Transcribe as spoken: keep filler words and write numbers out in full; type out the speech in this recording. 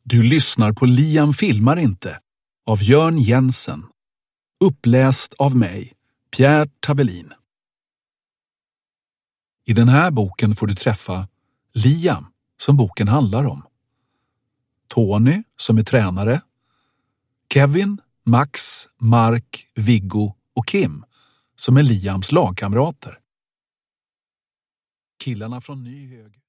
Du lyssnar på Liam filmar inte av Jörn Jensen. Uppläst av mig, Pierre Tavelin. I den här boken får du träffa Liam, som boken handlar om. Tony, som är tränare. Kevin, Max, Mark, Viggo och Kim, som är Liams lagkamrater. Killarna från Nyhög.